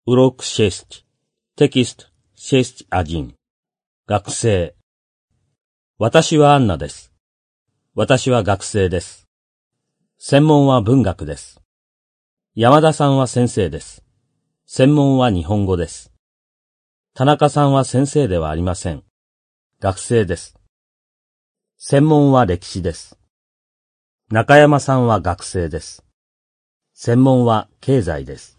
Урок 6. Текст 6.1. 学生。私はアンナです。私は学生です。専門は文学です。山田さんは先生です。専門は日本語です。田中さんは先生ではありません。学生です。専門は歴史です。中山さんは学生です。専門は経済です。